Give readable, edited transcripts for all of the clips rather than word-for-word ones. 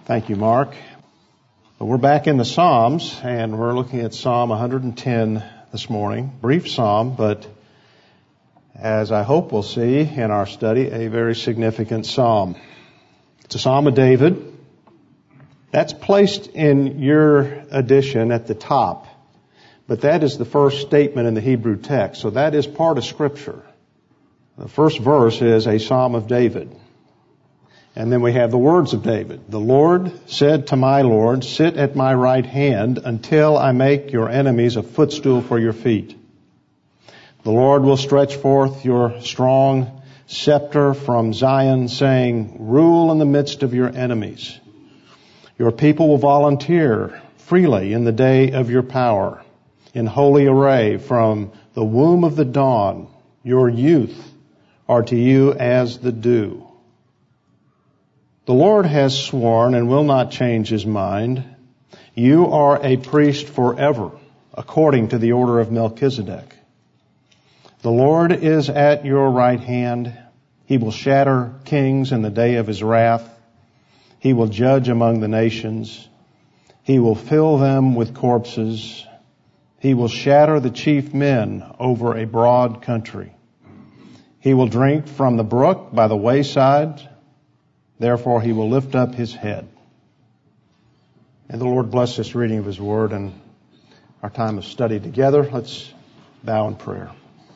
Thank you, Mark. We're back in the Psalms, and we're looking at Psalm 110 this morning. Brief psalm, but as I hope we'll see in our study, a very significant psalm. It's a Psalm of David. That's placed in your edition at the top, but that is the first statement in the Hebrew text, so that is part of Scripture. The first verse is a Psalm of David. And then we have the words of David. The Lord said to my Lord, sit at my right hand until I make your enemies a footstool for your feet. The Lord will stretch forth your strong scepter from Zion, saying, rule in the midst of your enemies. Your people will volunteer freely in the day of your power, in holy array from the womb of the dawn. Your youth are to you as the dew. The Lord has sworn and will not change His mind. You are a priest forever, according to the order of Melchizedek. The Lord is at your right hand. He will shatter kings in the day of His wrath. He will judge among the nations. He will fill them with corpses. He will shatter the chief men over a broad country. He will drink from the brook by the wayside. Therefore, He will lift up His head. And the Lord bless this reading of His Word and our time of study together. Let's bow in prayer.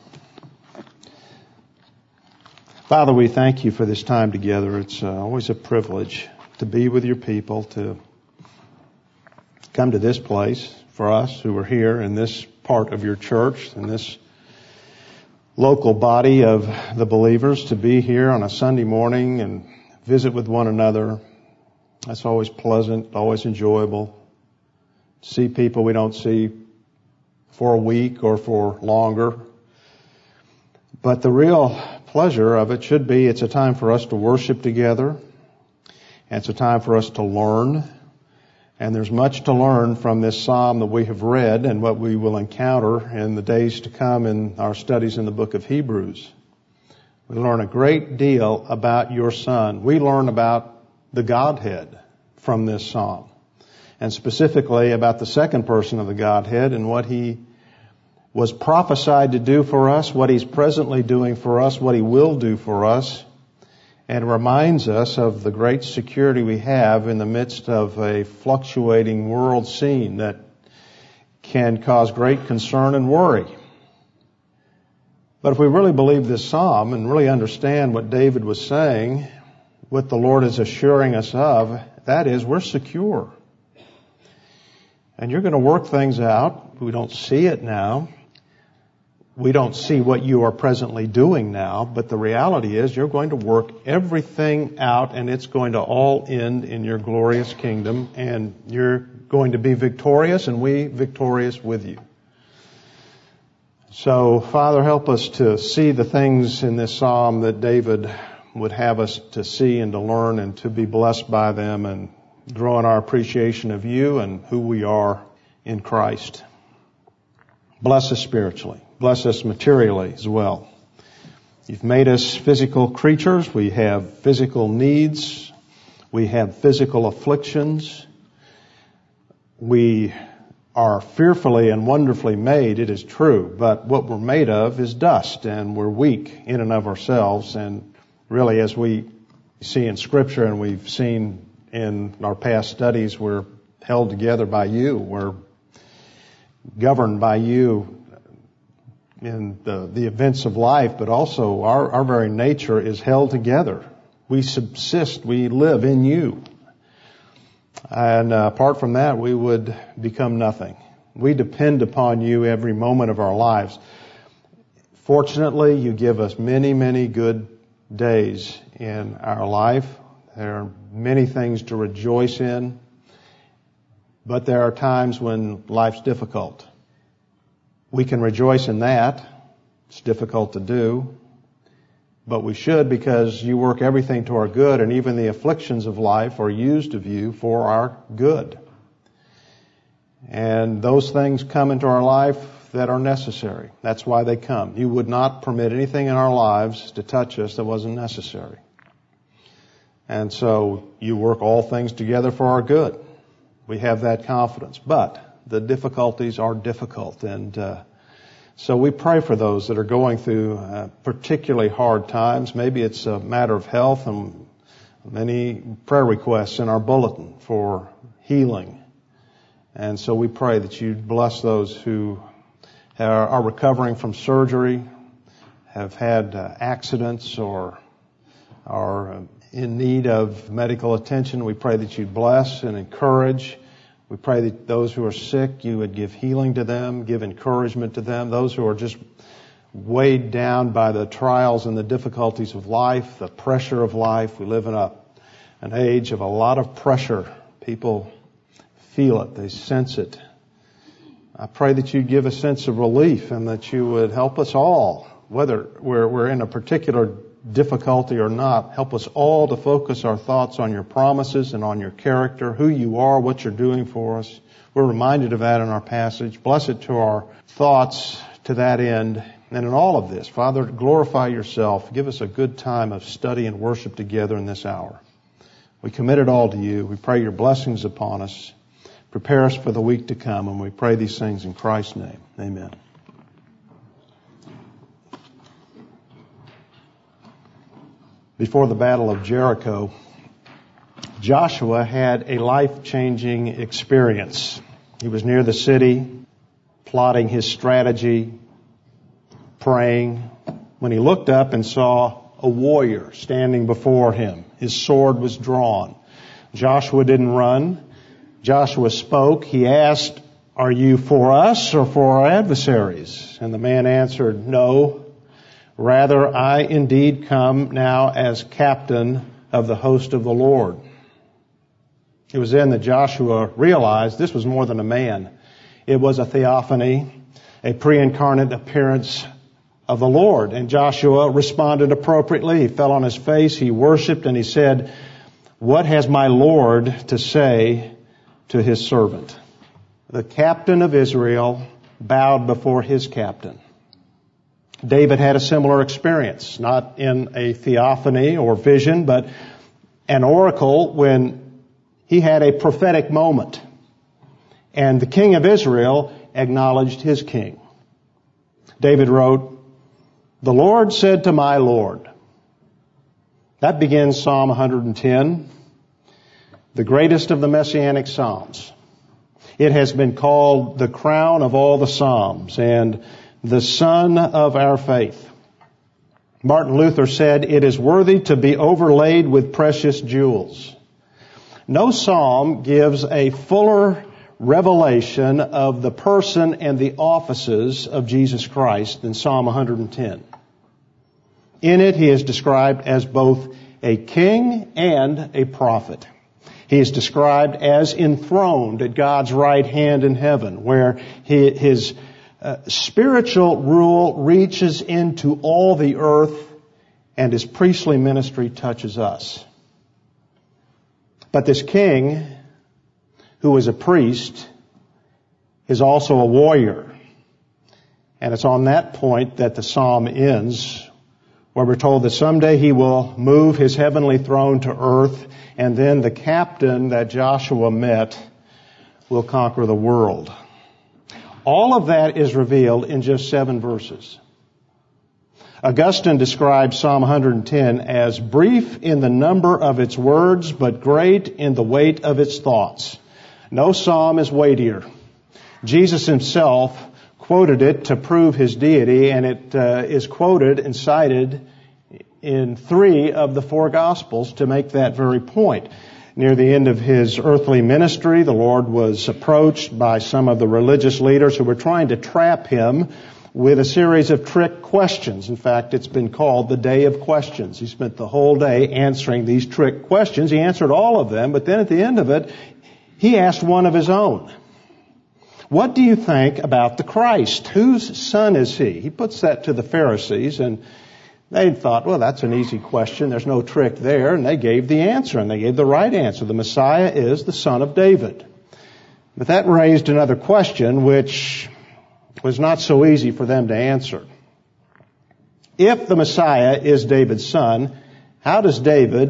Father, we thank You for this time together. It's always a privilege to be with Your people, to come to this place for us who are here in this part of Your church, in this local body of the believers, to be here on a Sunday morning and visit with one another. That's always pleasant, always enjoyable. See people we don't see for a week or for longer. But the real pleasure of it should be it's a time for us to worship together. And it's a time for us to learn. And there's much to learn from this psalm that we have read and what we will encounter in the days to come in our studies in the book of Hebrews. We learn a great deal about Your Son. We learn about the Godhead from this psalm, and specifically about the second person of the Godhead and what He was prophesied to do for us, what He's presently doing for us, what He will do for us, and it reminds us of the great security we have in the midst of a fluctuating world scene that can cause great concern and worry. But if we really believe this psalm and really understand what David was saying, what the Lord is assuring us of, that is, we're secure. And You're going to work things out. We don't see it now. We don't see what You are presently doing now, but the reality is You're going to work everything out, and it's going to all end in Your glorious kingdom, and You're going to be victorious, and we victorious with You. So, Father, help us to see the things in this psalm that David would have us to see and to learn and to be blessed by them and grow in our appreciation of You and who we are in Christ. Bless us spiritually. Bless us materially as well. You've made us physical creatures. We have physical needs. We have physical afflictions. We are fearfully and wonderfully made, it is true, but what we're made of is dust, and we're weak in and of ourselves. And really, as we see in Scripture and we've seen in our past studies, we're held together by You. We're governed by You in the events of life, but also our very nature is held together. We subsist, we live in You. And apart from that, we would become nothing. We depend upon You every moment of our lives. Fortunately, You give us many, many good days in our life. There are many things to rejoice in. But there are times when life's difficult. We can rejoice in that. It's difficult to do. But we should, because You work everything to our good, and even the afflictions of life are used of You for our good. And those things come into our life that are necessary. That's why they come. You would not permit anything in our lives to touch us that wasn't necessary. And so you work all things together for our good. We have that confidence. But the difficulties are difficult. And so we pray for those that are going through particularly hard times. Maybe it's a matter of health, and many prayer requests in our bulletin for healing. And so we pray that you bless those who are recovering from surgery, have had accidents, or are in need of medical attention. We pray that you bless and encourage. We pray that those who are sick, you would give healing to them, give encouragement to them. Those who are just weighed down by the trials and the difficulties of life, the pressure of life. We live in an age of a lot of pressure. People feel it. They sense it. I pray that you give a sense of relief and that you would help us all, whether we're in a particular difficulty or not, help us all to focus our thoughts on your promises and on your character, who you are, what you're doing for us. We're reminded of that in our passage. Bless it to our thoughts to that end. And in all of this, Father, glorify yourself. Give us a good time of study and worship together in this hour. We commit it all to you. We pray your blessings upon us. Prepare us for the week to come, and we pray these things in Christ's name. Amen. Before the Battle of Jericho, Joshua had a life-changing experience. He was near the city, plotting his strategy, praying, when he looked up and saw a warrior standing before him. His sword was drawn. Joshua didn't run. Joshua spoke. He asked, "Are you for us or for our adversaries?" And the man answered, "No. Rather, I indeed come now as captain of the host of the Lord." It was then that Joshua realized this was more than a man. It was a theophany, a pre-incarnate appearance of the Lord. And Joshua responded appropriately. He fell on his face, he worshiped, and he said, "What has my Lord to say to his servant?" The captain of Israel bowed before his captain. David had a similar experience, not in a theophany or vision, but an oracle when he had a prophetic moment. And the king of Israel acknowledged his king. David wrote, "The Lord said to my Lord." That begins Psalm 110, the greatest of the Messianic Psalms. It has been called the crown of all the Psalms and the sun of our faith. Martin Luther said, "It is worthy to be overlaid with precious jewels." No psalm gives a fuller revelation of the person and the offices of Jesus Christ than Psalm 110. In it, he is described as both a king and a prophet. He is described as enthroned at God's right hand in heaven, where his spiritual rule reaches into all the earth, and his priestly ministry touches us. But this king, who is a priest, is also a warrior. And it's on that point that the psalm ends, where we're told that someday he will move his heavenly throne to earth, and then the captain that Joshua met will conquer the world. All of that is revealed in just 7 verses. Augustine describes Psalm 110 as brief in the number of its words, but great in the weight of its thoughts. No psalm is weightier. Jesus himself quoted it to prove his deity, and it is quoted and cited in 3 of the 4 Gospels to make that very point. Near the end of his earthly ministry, the Lord was approached by some of the religious leaders who were trying to trap him with a series of trick questions. In fact, it's been called the Day of Questions. He spent the whole day answering these trick questions. He answered all of them, but then at the end of it, he asked one of his own. "What do you think about the Christ? Whose son is he?" He puts that to the Pharisees, and they thought, well, that's an easy question. There's no trick there. And they gave the answer, and they gave the right answer. The Messiah is the son of David. But that raised another question, which was not so easy for them to answer. If the Messiah is David's son, how does David,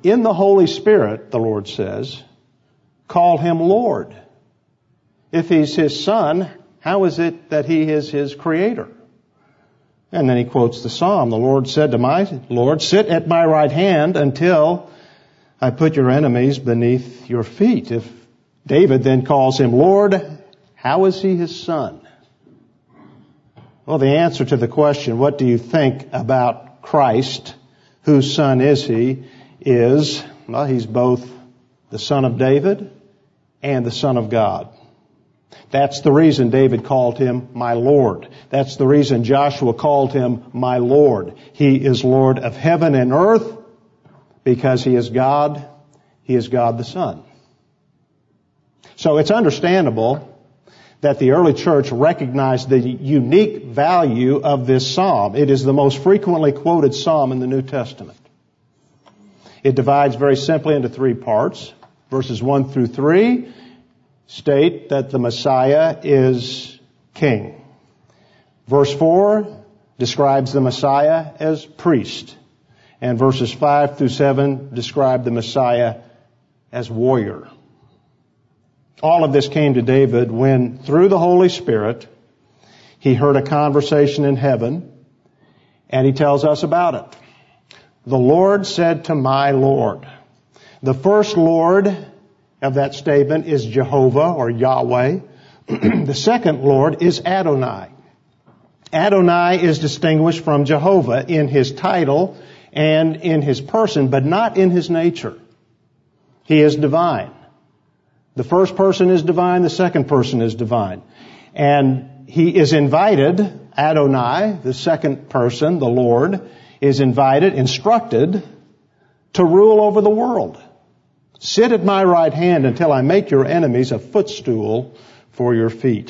in the Holy Spirit, the Lord says, call him Lord. If he's his son, how is it that he is his creator? And then he quotes the Psalm. The Lord said to my Lord, sit at my right hand until I put your enemies beneath your feet. If David then calls him Lord, how is he his son? Well, the answer to the question, what do you think about Christ? Whose son is he? Is, well, he's both the son of David and the son of God. That's the reason David called him my Lord. That's the reason Joshua called him my Lord. He is Lord of heaven and earth because he is God. He is God the Son. So it's understandable that the early church recognized the unique value of this psalm. It is the most frequently quoted psalm in the New Testament. It divides very simply into three parts. Verses 1 through 3 state that the Messiah is king. Verse 4 describes the Messiah as priest. And verses 5 through 7 describe the Messiah as warrior. All of this came to David when, through the Holy Spirit, he heard a conversation in heaven, and he tells us about it. The Lord said to my Lord. The first Lord of that statement is Jehovah or Yahweh. The second Lord is Adonai. Adonai is distinguished from Jehovah in his title and in his person, but not in his nature. He is divine. The first person is divine, the second person is divine. And he is invited, Adonai, the second person, the Lord, is invited, instructed to rule over the world. Sit at my right hand until I make your enemies a footstool for your feet.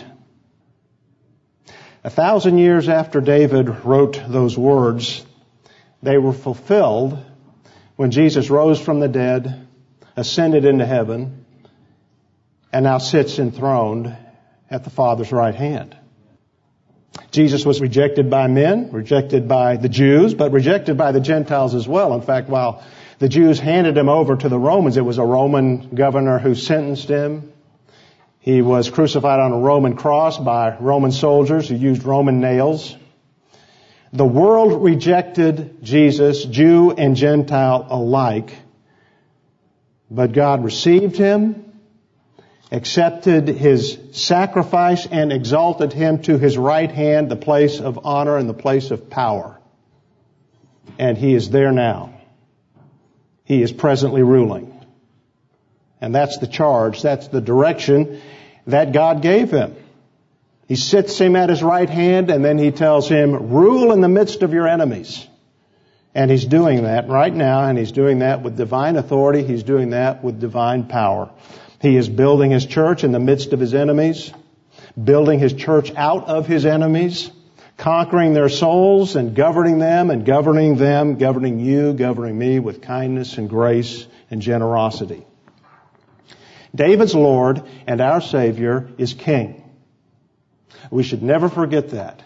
1,000 years after David wrote those words, they were fulfilled when Jesus rose from the dead, ascended into heaven, and now sits enthroned at the Father's right hand. Jesus was rejected by men, rejected by the Jews, but rejected by the Gentiles as well. In fact, while the Jews handed him over to the Romans, it was a Roman governor who sentenced him. He was crucified on a Roman cross by Roman soldiers who used Roman nails. The world rejected Jesus, Jew and Gentile alike, but God received him, accepted his sacrifice, and exalted him to his right hand, the place of honor and the place of power. And he is there now. He is presently ruling. And that's the charge, that's the direction that God gave him. He sits him at his right hand, and then he tells him, rule in the midst of your enemies. And he's doing that right now, and he's doing that with divine authority. He's doing that with divine power. He is building his church in the midst of his enemies, building his church out of his enemies, conquering their souls and governing them, governing you, governing me with kindness and grace and generosity. David's Lord and our Savior is King. We should never forget that.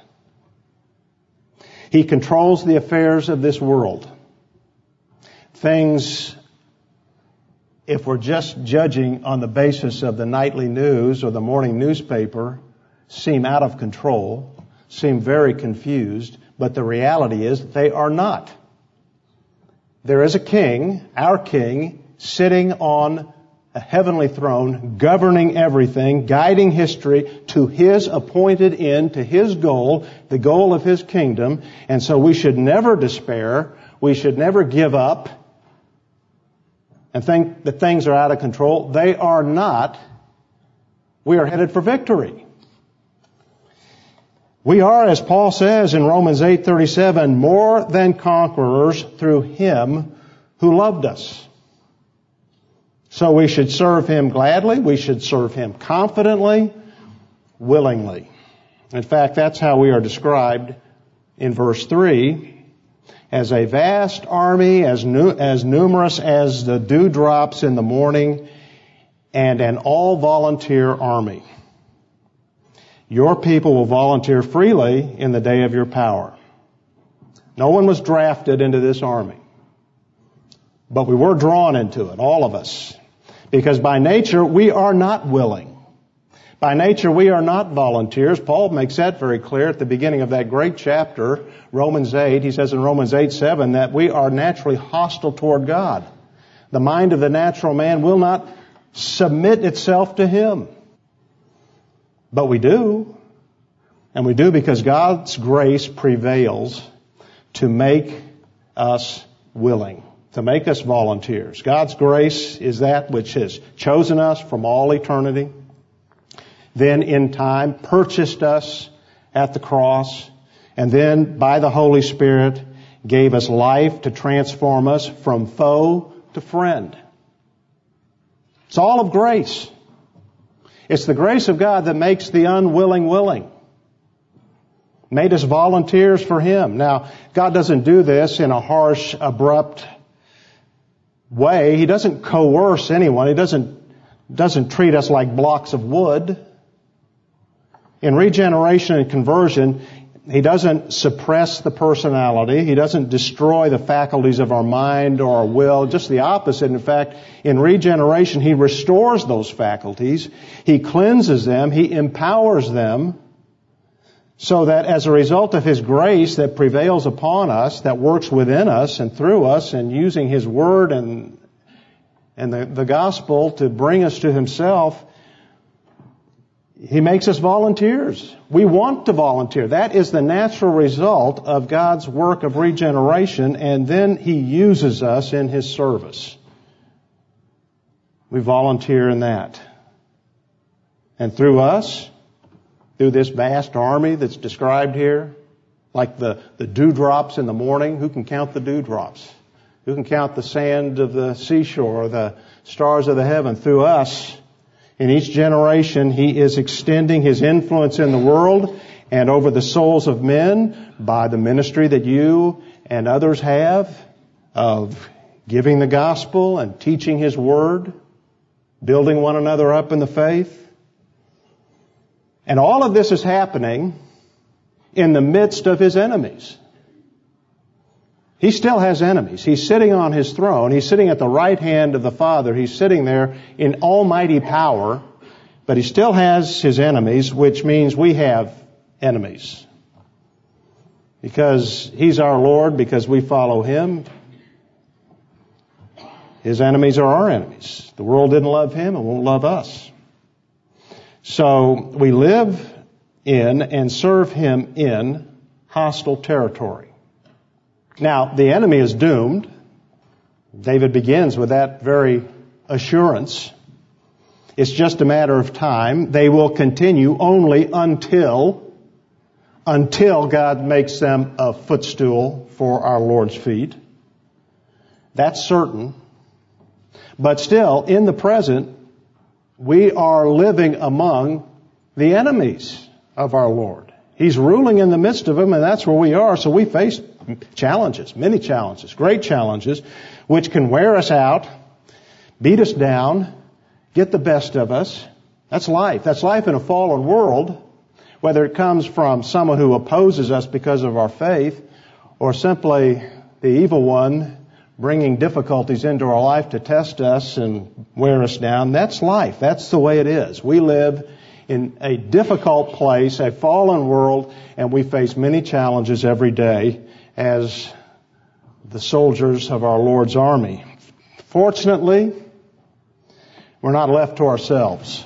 He controls the affairs of this world. Things, if we're just judging on the basis of the nightly news or the morning newspaper, seem out of control, seem very confused, but the reality is they are not. There is a king, our king, sitting on a heavenly throne, governing everything, guiding history to his appointed end, to his goal, the goal of his kingdom. And so we should never despair. We should never give up and think that things are out of control. They are not. We are headed for victory. We are, as Paul says in Romans 8:37, more than conquerors through him who loved us. So we should serve him gladly. We should serve him confidently, willingly. In fact, that's how we are described in verse 3, as a vast army, as numerous as the dewdrops in the morning, and an all-volunteer army. Your people will volunteer freely in the day of your power. No one was drafted into this army. But we were drawn into it, all of us. Because by nature, we are not willing. By nature, we are not volunteers. Paul makes that very clear at the beginning of that great chapter, Romans 8. He says in Romans 8:7 that we are naturally hostile toward God. The mind of the natural man will not submit itself to Him. But we do. And we do because God's grace prevails to make us willing, to make us volunteers. God's grace is that which has chosen us from all eternity, then in time purchased us at the cross, and then by the Holy Spirit gave us life to transform us from foe to friend. It's all of grace. It's the grace of God that makes the unwilling willing. Made us volunteers for Him. Now, God doesn't do this in a harsh, abrupt way. He doesn't coerce anyone. He doesn't treat us like blocks of wood. In regeneration and conversion, He doesn't suppress the personality. He doesn't destroy the faculties of our mind or our will. Just the opposite. In fact, in regeneration, He restores those faculties. He cleanses them. He empowers them so that as a result of His grace that prevails upon us, that works within us and through us, and using His Word and the gospel to bring us to Himself, He makes us volunteers. We want to volunteer. That is the natural result of God's work of regeneration, and then He uses us in His service. We volunteer in that. And through us, through this vast army that's described here, like the dewdrops in the morning, who can count the dewdrops? Who can count the sand of the seashore or the stars of the heaven? Through us, in each generation, He is extending His influence in the world and over the souls of men by the ministry that you and others have of giving the gospel and teaching His Word, building one another up in the faith. And all of this is happening in the midst of His enemies. He still has enemies. He's sitting on His throne. He's sitting at the right hand of the Father. He's sitting there in almighty power. But He still has His enemies, which means we have enemies. Because He's our Lord, because we follow Him, His enemies are our enemies. The world didn't love Him and won't love us. So we live in and serve Him in hostile territory. Now, the enemy is doomed. David begins with that very assurance. It's just a matter of time. They will continue only until God makes them a footstool for our Lord's feet. That's certain. But still, in the present, we are living among the enemies of our Lord. He's ruling in the midst of them, and that's where we are. So we face challenges, many challenges, great challenges, which can wear us out, beat us down, get the best of us. That's life. That's life in a fallen world, whether it comes from someone who opposes us because of our faith, or simply the evil one bringing difficulties into our life to test us and wear us down. That's life. That's the way it is. We live in a difficult place, a fallen world, and we face many challenges every day as the soldiers of our Lord's army. Fortunately, we're not left to ourselves.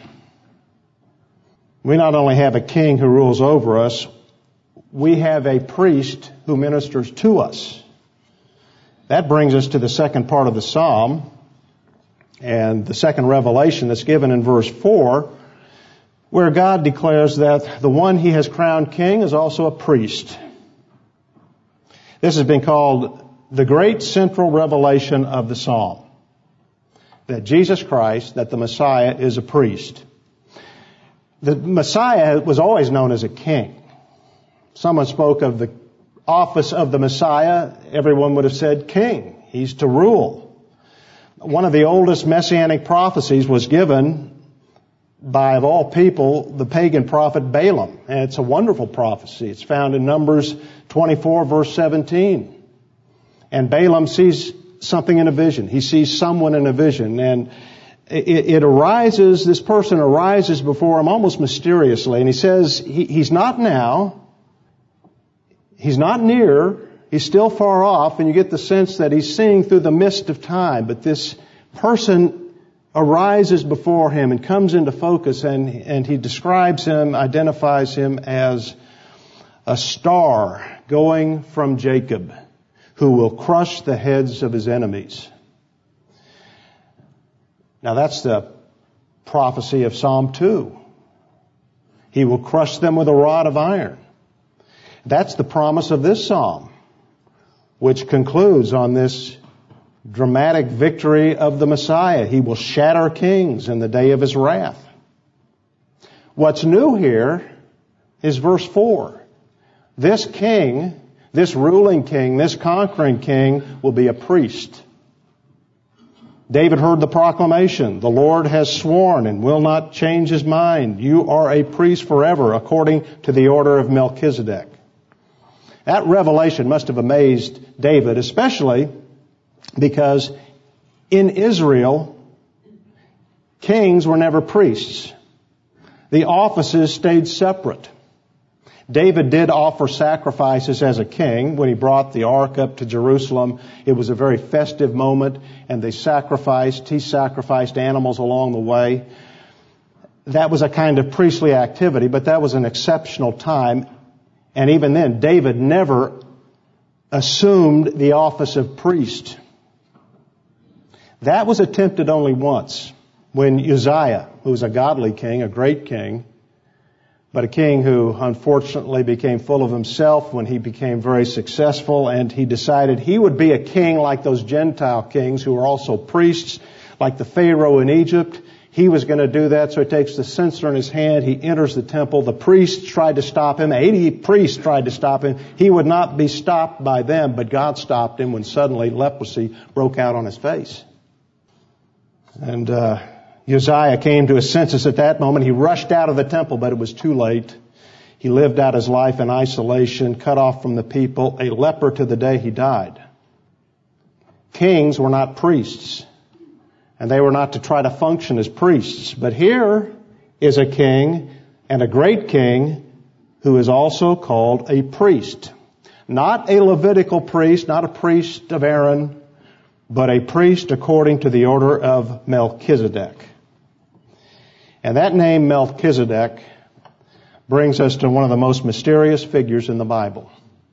We not only have a king who rules over us, we have a priest who ministers to us. That brings us to the second part of the psalm and the second revelation that's given in verse 4, where God declares that the one He has crowned king is also a priest. This has been called the great central revelation of the psalm, that Jesus Christ, that the Messiah, is a priest. The Messiah was always known as a king. Someone spoke of the office of the Messiah, everyone would have said king. He's to rule. One of the oldest messianic prophecies was given by, of all people, the pagan prophet Balaam. And it's a wonderful prophecy. It's found in Numbers 24, verse 17. And Balaam sees something in a vision. He sees someone in a vision, and this person arises before him almost mysteriously, and he says, he's not now, he's not near, he's still far off, and you get the sense that he's seeing through the mist of time, but this person arises before him and comes into focus, and he describes him, identifies him as a star going from Jacob, who will crush the heads of his enemies. Now that's the prophecy of Psalm 2. He will crush them with a rod of iron. That's the promise of this psalm, which concludes on this dramatic victory of the Messiah. He will shatter kings in the day of his wrath. What's new here is verse 4. This king, this ruling king, this conquering king will be a priest. David heard the proclamation, the Lord has sworn and will not change his mind. You are a priest forever according to the order of Melchizedek. That revelation must have amazed David, especially because in Israel, kings were never priests. The offices stayed separate. David did offer sacrifices as a king when he brought the ark up to Jerusalem. It was a very festive moment, and he sacrificed animals along the way. That was a kind of priestly activity, but that was an exceptional time. And even then, David never assumed the office of priest. That was attempted only once, when Uzziah, who was a godly king, a great king, but a king who unfortunately became full of himself when he became very successful, and he decided he would be a king like those Gentile kings who were also priests, like the Pharaoh in Egypt. He was going to do that, so he takes the censer in his hand, he enters the temple. The priests tried to stop him. 80 priests tried to stop him. He would not be stopped by them, but God stopped him when suddenly leprosy broke out on his face. And Uzziah came to his senses at that moment. He rushed out of the temple, but it was too late. He lived out his life in isolation, cut off from the people, a leper to the day he died. Kings were not priests, and they were not to try to function as priests. But here is a king, and a great king, who is also called a priest. Not a Levitical priest, not a priest of Aaron, but a priest according to the order of Melchizedek. And that name, Melchizedek, brings us to one of the most mysterious figures in the Bible.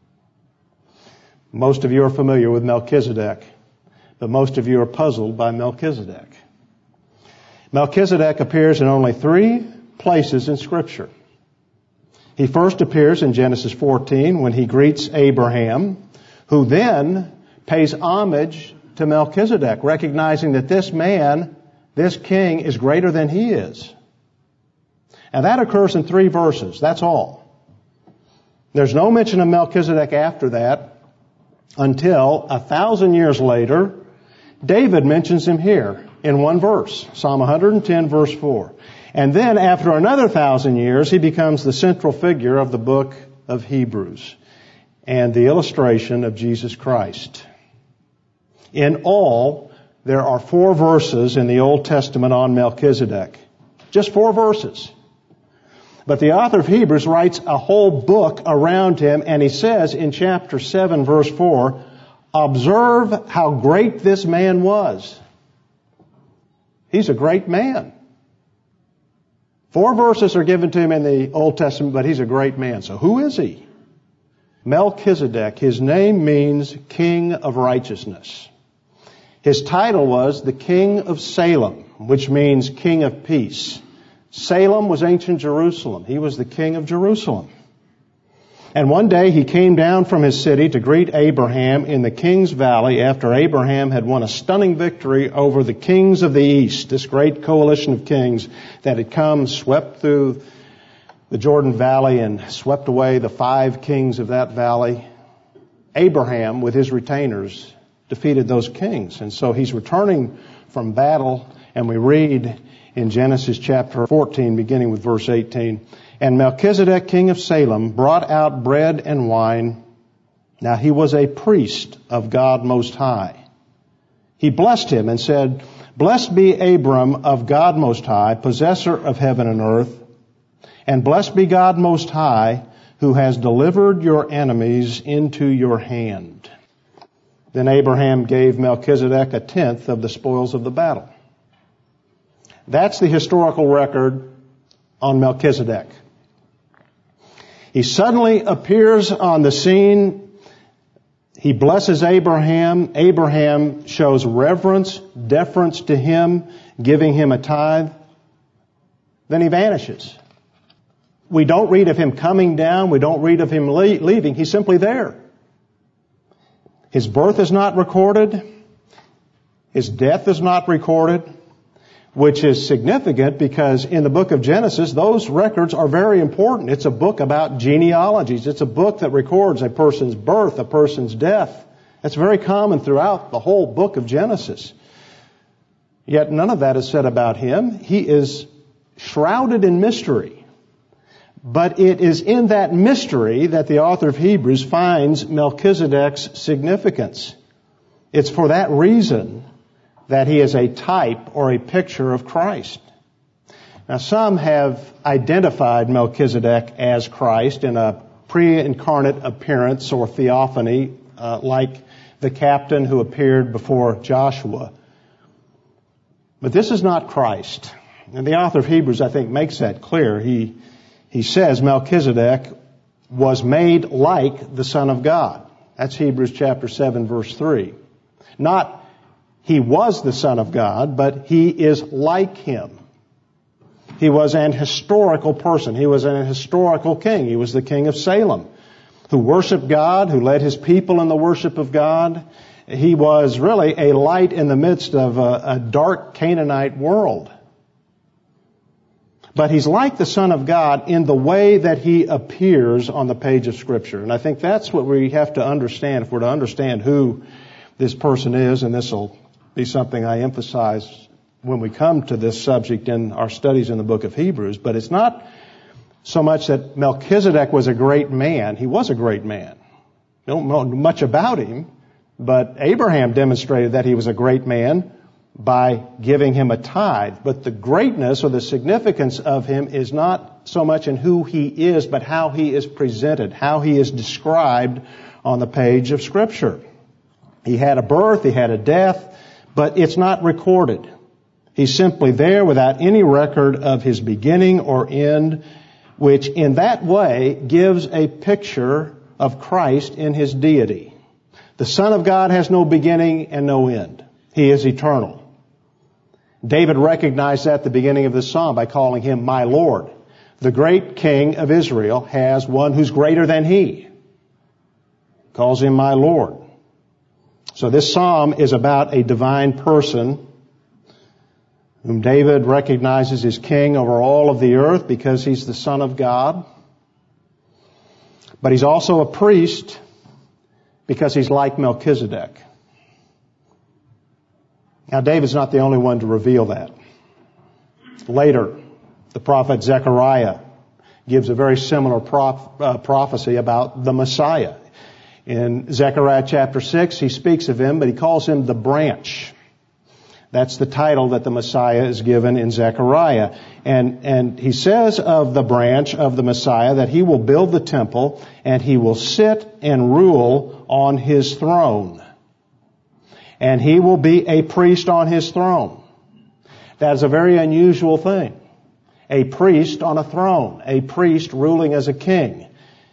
Most of you are familiar with Melchizedek, but most of you are puzzled by Melchizedek. Melchizedek appears in only 3 places in Scripture. He first appears in Genesis 14 when he greets Abraham, who then pays homage to Melchizedek, recognizing that this man, this king, is greater than he is. And that occurs in 3 verses. That's all. There's no mention of Melchizedek after that until 1,000 years later, David mentions him here in 1 verse, Psalm 110, verse 4. And then after another 1,000 years, he becomes the central figure of the book of Hebrews and the illustration of Jesus Christ. In all, there are 4 verses in the Old Testament on Melchizedek. Just 4 verses. But the author of Hebrews writes a whole book around him, and he says in chapter 7, verse 4, observe how great this man was. He's a great man. 4 verses are given to him in the Old Testament, but he's a great man. So who is he? Melchizedek, his name means King of Righteousness. His title was the King of Salem, which means King of Peace. Salem was ancient Jerusalem. He was the King of Jerusalem. And one day he came down from his city to greet Abraham in the King's Valley after Abraham had won a stunning victory over the kings of the East, this great coalition of kings that had come, swept through the Jordan Valley and swept away the 5 kings of that valley. Abraham, with his retainers, defeated those kings. And so he's returning from battle, and we read in Genesis chapter 14, beginning with verse 18, and Melchizedek, king of Salem, brought out bread and wine. Now he was a priest of God Most High. He blessed him and said, "Blessed be Abram of God Most High, possessor of heaven and earth, and blessed be God Most High, who has delivered your enemies into your hand." Then Abraham gave Melchizedek 1/10 of the spoils of the battle. That's the historical record on Melchizedek. He suddenly appears on the scene. He blesses Abraham. Abraham shows reverence, deference to him, giving him a tithe. Then he vanishes. We don't read of him coming down. We don't read of him leaving. He's simply there. His birth is not recorded. His death is not recorded, which is significant because in the book of Genesis, those records are very important. It's a book about genealogies. It's a book that records a person's birth, a person's death. That's very common throughout the whole book of Genesis. Yet none of that is said about him. He is shrouded in mystery. But it is in that mystery that the author of Hebrews finds Melchizedek's significance. It's for that reason that he is a type or a picture of Christ. Now, some have identified Melchizedek as Christ in a pre-incarnate appearance or theophany, like the captain who appeared before Joshua. But this is not Christ. And the author of Hebrews, I think, makes that clear. He says Melchizedek was made like the Son of God. That's Hebrews chapter 7, verse 3. Not he was the Son of God, but he is like him. He was an historical person. He was an historical king. He was the king of Salem, who worshiped God, who led his people in the worship of God. He was really a light in the midst of a dark Canaanite world. But he's like the Son of God in the way that he appears on the page of Scripture. And I think that's what we have to understand if we're to understand who this person is, and this will be something I emphasize when we come to this subject in our studies in the book of Hebrews. But it's not so much that Melchizedek was a great man. He was a great man. We don't know much about him, but Abraham demonstrated that he was a great man by giving him a tithe. But the greatness or the significance of him is not so much in who he is, but how he is presented, how he is described on the page of Scripture. He had a birth, he had a death, but it's not recorded. He's simply there without any record of his beginning or end, which in that way gives a picture of Christ in his deity. The Son of God has no beginning and no end. He is eternal. David recognized that at the beginning of this psalm by calling him my Lord. The great king of Israel has one who's greater than he. Calls him my Lord. So this psalm is about a divine person whom David recognizes as king over all of the earth because he's the Son of God. But he's also a priest because he's like Melchizedek. Now, David's not the only one to reveal that. Later, the prophet Zechariah gives a very similar prophecy about the Messiah. In Zechariah chapter 6, he speaks of him, but he calls him the branch. That's the title that the Messiah is given in Zechariah. And he says of the branch of the Messiah that he will build the temple and he will sit and rule on his throne. And he will be a priest on his throne. That is a very unusual thing. A priest on a throne. A priest ruling as a king.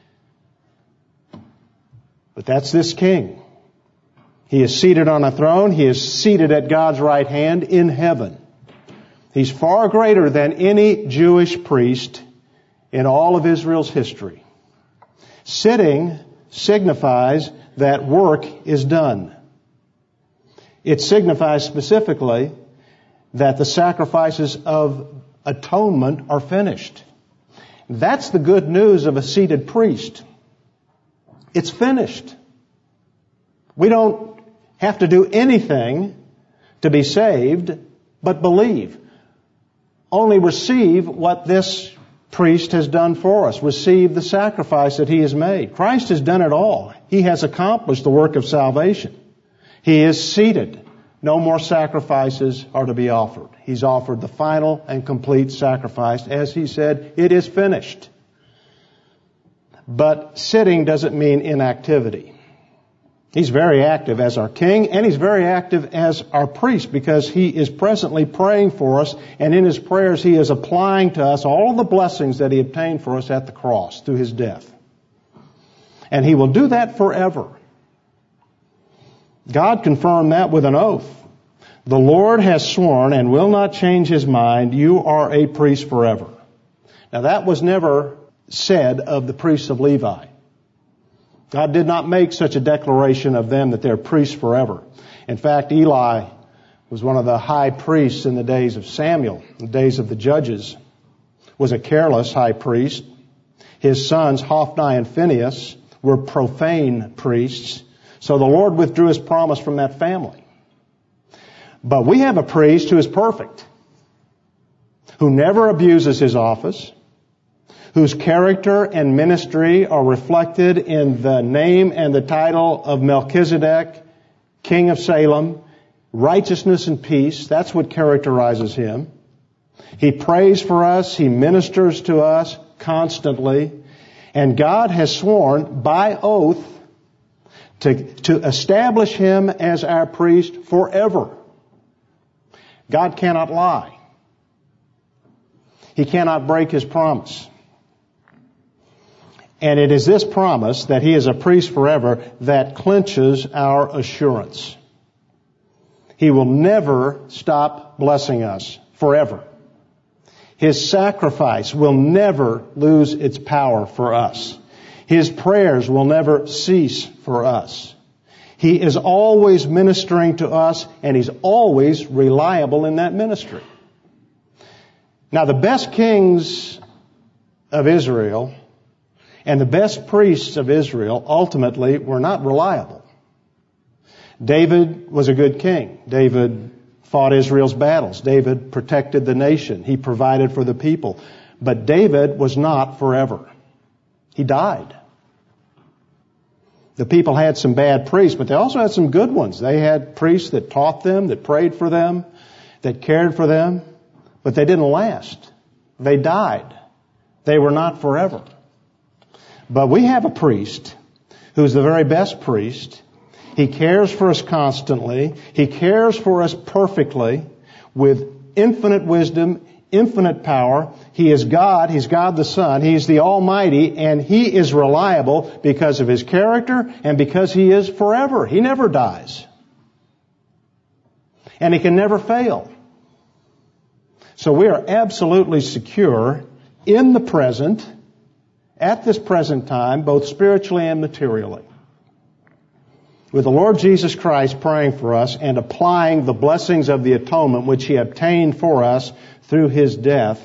But that's this king. He is seated on a throne. He is seated at God's right hand in heaven. He's far greater than any Jewish priest in all of Israel's history. Sitting signifies that work is done. It signifies specifically that the sacrifices of atonement are finished. That's the good news of a seated priest. It's finished. We don't have to do anything to be saved, but believe. Only receive what this priest has done for us. Receive the sacrifice that he has made. Christ has done it all. He has accomplished the work of salvation. He is seated No more sacrifices are to be offered. He's offered the final and complete sacrifice. As he said, it is finished. But sitting doesn't mean inactivity. He's very active as our king, and he's very active as our priest, because he is presently praying for us, and in his prayers he is applying to us all the blessings that he obtained for us at the cross through his death. And he will do that forever. God confirmed that with an oath. The Lord has sworn and will not change his mind, you are a priest forever. Now that was never said of the priests of Levi. God did not make such a declaration of them that they're priests forever. In fact, Eli was one of the high priests in the days of Samuel, the days of the judges, was a careless high priest. His sons, Hophni and Phinehas, were profane priests. So the Lord withdrew his promise from that family. But we have a priest who is perfect, who never abuses his office, whose character and ministry are reflected in the name and the title of Melchizedek, King of Salem, righteousness and peace. That's what characterizes him. He prays for us. He ministers to us constantly. And God has sworn by oath to establish him as our priest forever. God cannot lie. He cannot break his promise. And it is this promise that he is a priest forever that clinches our assurance. He will never stop blessing us forever. His sacrifice will never lose its power for us. His prayers will never cease for us. He is always ministering to us, and he's always reliable in that ministry. Now, the best kings of Israel and the best priests of Israel ultimately were not reliable. David was a good king. David fought Israel's battles. David protected the nation. He provided for the people. But David was not forever. He died. The people had some bad priests, but they also had some good ones. They had priests that taught them, that prayed for them, that cared for them, but they didn't last. They died. They were not forever. But we have a priest who's the very best priest. He cares for us constantly. He cares for us perfectly with infinite wisdom, infinite power. He is God. He's God the Son. He's the Almighty, and he is reliable because of his character and because he is forever. He never dies. And he can never fail. So we are absolutely secure in the present, at this present time, both spiritually and materially, with the Lord Jesus Christ praying for us and applying the blessings of the atonement which he obtained for us through his death.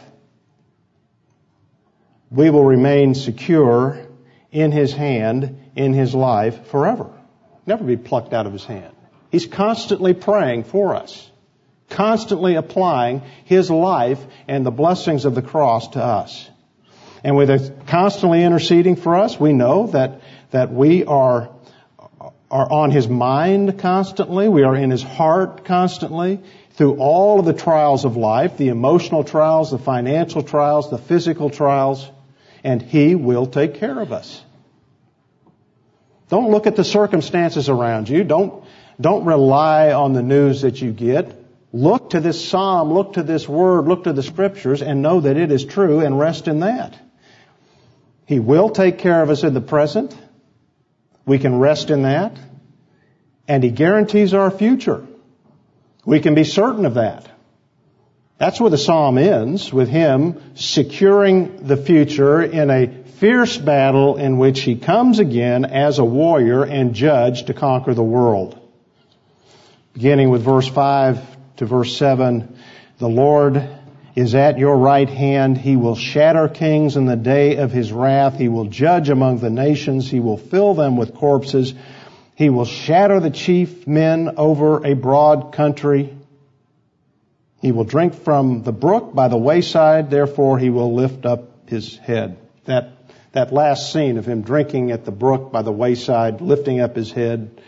We will remain secure in his hand, in his life, forever. Never be plucked out of his hand. He's constantly praying for us, constantly applying his life and the blessings of the cross to us. And with constantly interceding for us, we know that we are on his mind constantly. We are in his heart constantly through all of the trials of life, the emotional trials, the financial trials, the physical trials, and he will take care of us. Don't look at the circumstances around you. Don't rely on the news that you get. Look to this psalm, look to this word, look to the scriptures, and know that it is true and rest in that. He will take care of us in the present. We can rest in that. And he guarantees our future. We can be certain of that. That's where the psalm ends, with him securing the future in a fierce battle in which he comes again as a warrior and judge to conquer the world. Beginning with verse 5 to verse 7, the Lord is at your right hand. He will shatter kings in the day of his wrath. He will judge among the nations. He will fill them with corpses. He will shatter the chief men over a broad country. He will drink from the brook by the wayside. Therefore, he will lift up his head. That last scene of him drinking at the brook by the wayside, lifting up his head,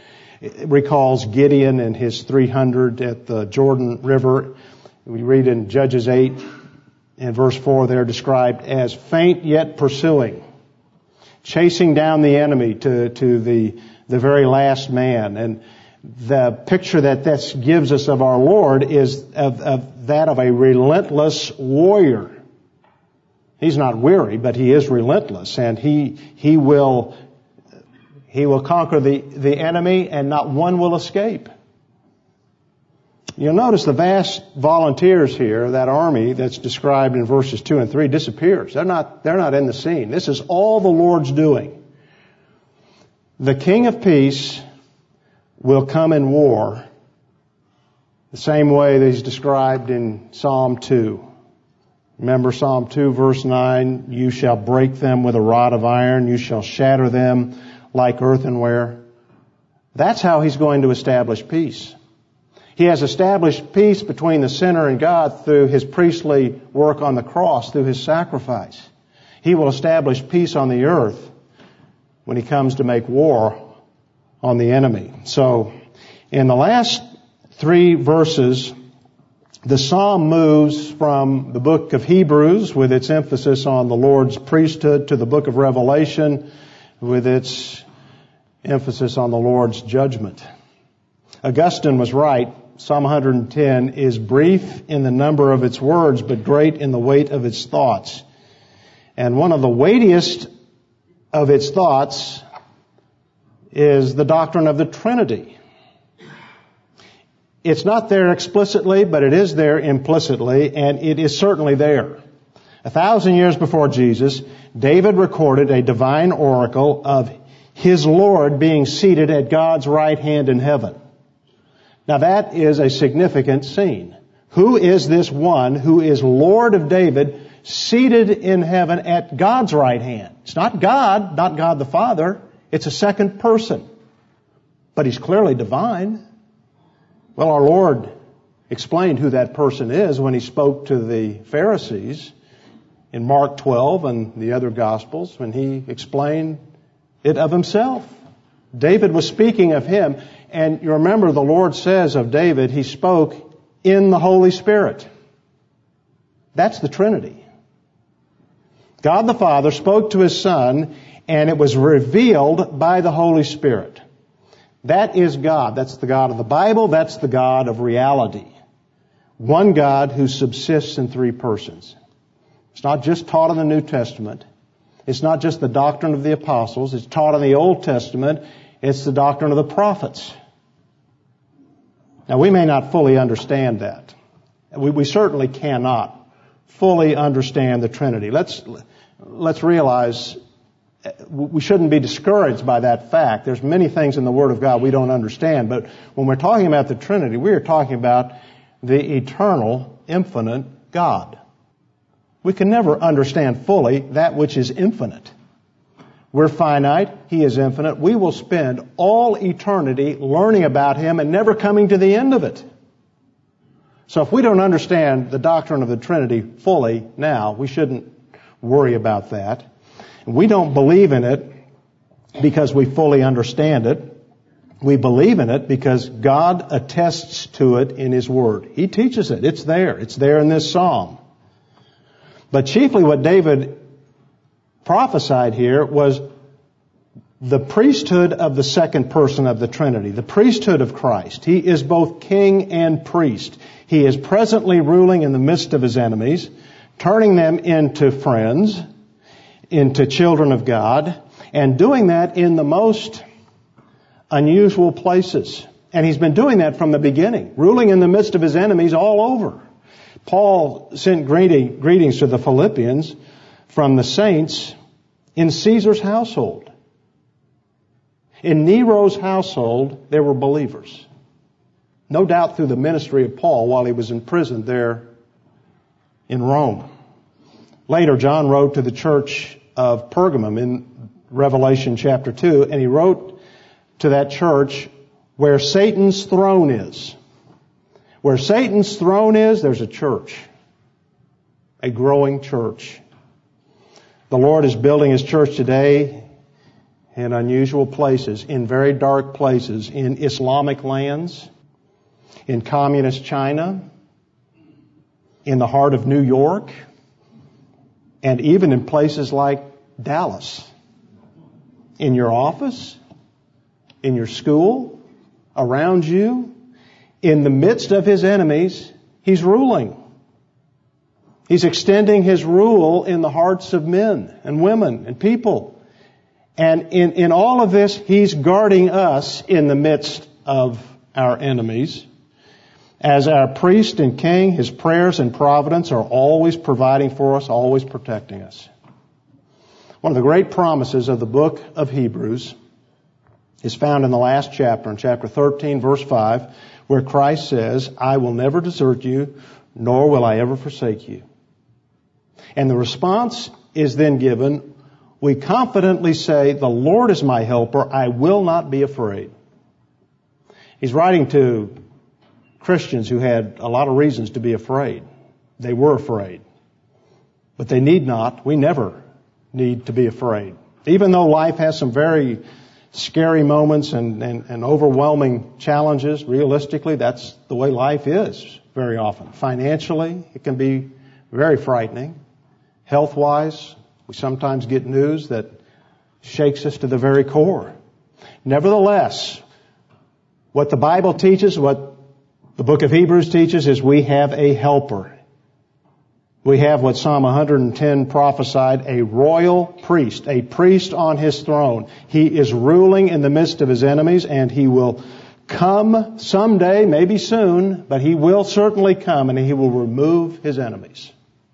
recalls Gideon and his 300 at the Jordan River. We read in Judges 8 and verse 4, they're described as faint yet pursuing, chasing down the enemy to the very last man. And the picture that this gives us of our Lord is of that of a relentless warrior. He's not weary, but he is relentless, and he will conquer the enemy, and not one will escape. You'll notice the vast volunteers here, that army that's described in verses 2 and 3, disappears. They're not in the scene. This is all the Lord's doing. The King of Peace will come in war the same way that he's described in Psalm 2. Remember Psalm 2 verse 9, you shall break them with a rod of iron, you shall shatter them like earthenware. That's how he's going to establish peace. He has established peace between the sinner and God through his priestly work on the cross, through his sacrifice. He will establish peace on the earth when he comes to make war on the enemy. So, in the last 3 verses, the psalm moves from the book of Hebrews with its emphasis on the Lord's priesthood to the book of Revelation with its emphasis on the Lord's judgment. Augustine was right. Psalm 110 is brief in the number of its words, but great in the weight of its thoughts. And one of the weightiest of its thoughts is the doctrine of the Trinity. It's not there explicitly, but it is there implicitly, and it is certainly there. 1,000 years before Jesus, David recorded a divine oracle of his Lord being seated at God's right hand in heaven. Now that is a significant scene. Who is this one who is Lord of David, seated in heaven at God's right hand? It's not God the Father. It's a second person. But he's clearly divine. Well, our Lord explained who that person is when he spoke to the Pharisees in Mark 12 and the other Gospels, when he explained it of himself. David was speaking of him, and you remember the Lord says of David, he spoke in the Holy Spirit. That's the Trinity. God the Father spoke to his Son, and it was revealed by the Holy Spirit. That is God. That's the God of the Bible. That's the God of reality. One God who subsists in 3 persons. It's not just taught in the New Testament. It's not just the doctrine of the apostles. It's taught in the Old Testament. It's the doctrine of the prophets. Now, we may not fully understand that. We certainly cannot fully understand the Trinity. Let's realize we shouldn't be discouraged by that fact. There's many things in the Word of God we don't understand, but when we're talking about the Trinity, we are talking about the eternal, infinite God. We can never understand fully that which is infinite. We're finite. He is infinite. We will spend all eternity learning about Him and never coming to the end of it. So if we don't understand the doctrine of the Trinity fully now, we shouldn't worry about that. We don't believe in it because we fully understand it. We believe in it because God attests to it in His Word. He teaches it. It's there. It's there in this psalm. But chiefly what David prophesied here was the priesthood of the second person of the Trinity, the priesthood of Christ. He is both king and priest. He is presently ruling in the midst of His enemies, turning them into friends, into children of God, and doing that in the most unusual places. And He's been doing that from the beginning, ruling in the midst of His enemies all over. Paul sent greetings to the Philippians from the saints in Caesar's household. In Nero's household, there were believers. No doubt through the ministry of Paul while he was in prison there in Rome. Later, John wrote to the church of Pergamum in Revelation chapter 2, and he wrote to that church where Satan's throne is. Where Satan's throne is, there's a church. A growing church. The Lord is building His church today. in unusual places, in very dark places, in Islamic lands, in communist China, in the heart of New York, and even in places like Dallas. In your office, in your school, around you, in the midst of His enemies, He's ruling. He's extending His rule in the hearts of men and women and people. And in all of this, He's guarding us in the midst of our enemies. As our priest and king, His prayers and providence are always providing for us, always protecting us. One of the great promises of the book of Hebrews is found in the last chapter, in chapter 13, verse 5, where Christ says, I will never desert you, nor will I ever forsake you. And the response is then given, we confidently say, the Lord is my helper, I will not be afraid. He's writing to Christians who had a lot of reasons to be afraid. They were afraid. But they need not, we never need to be afraid. Even though life has some very scary moments and overwhelming challenges, realistically, that's the way life is very often. Financially, it can be very frightening. Health-wise, we sometimes get news that shakes us to the very core. Nevertheless, what the Bible teaches, what the book of Hebrews teaches, is we have a helper. We have what Psalm 110 prophesied, a royal priest, a priest on His throne. He is ruling in the midst of His enemies, and He will come someday, maybe soon, but He will certainly come, and He will remove His enemies.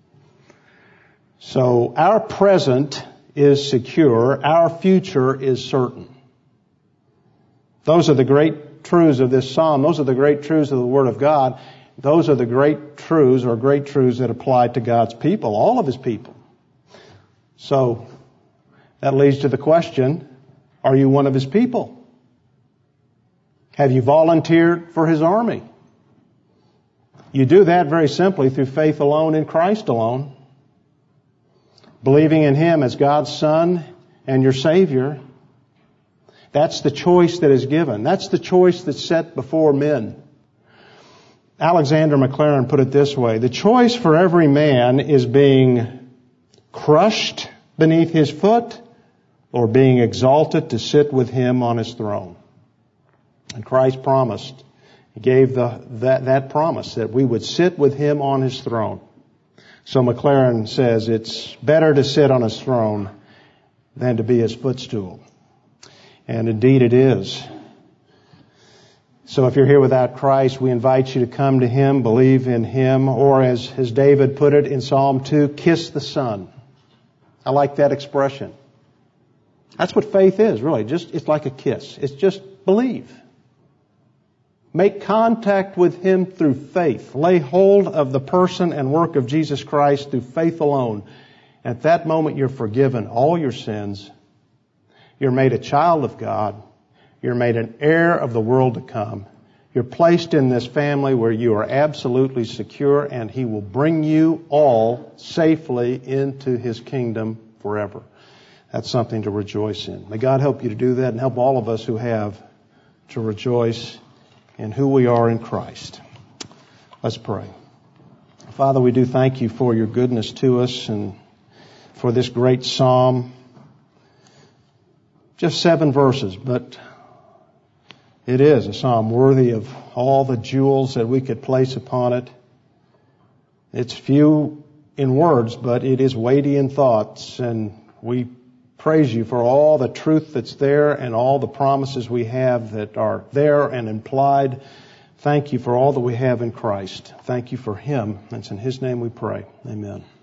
So our present is secure, our future is certain. Those are the great truths of this psalm. Those are the great truths of the Word of God. Those are the great truths that apply to God's people, all of His people. So that leads to the question, are you one of His people? Have you volunteered for His army? You do that very simply through faith alone in Christ alone. Believing in Him as God's Son and your Savior. That's the choice that is given. That's the choice that's set before men. Alexander Maclaren put it this way, the choice for every man is being crushed beneath his foot or being exalted to sit with Him on His throne. And Christ promised, He gave that promise that we would sit with Him on His throne. So Maclaren says it's better to sit on His throne than to be His footstool. And indeed it is. So if you're here without Christ, we invite you to come to Him, believe in Him, or as David put it in Psalm 2, kiss the Son. I like that expression. That's what faith is, really. It's like a kiss. It's just believe. Make contact with Him through faith. Lay hold of the person and work of Jesus Christ through faith alone. At that moment, you're forgiven all your sins. You're made a child of God. You're made an heir of the world to come. You're placed in this family where you are absolutely secure, and He will bring you all safely into His kingdom forever. That's something to rejoice in. May God help you to do that and help all of us who have to rejoice in who we are in Christ. Let's pray. Father, we do thank You for Your goodness to us and for this great psalm. Just 7 verses, but it is a psalm worthy of all the jewels that we could place upon it. It's few in words, but it is weighty in thoughts, and we praise You for all the truth that's there and all the promises we have that are there and implied. Thank You for all that we have in Christ. Thank You for Him. It's in His name we pray. Amen.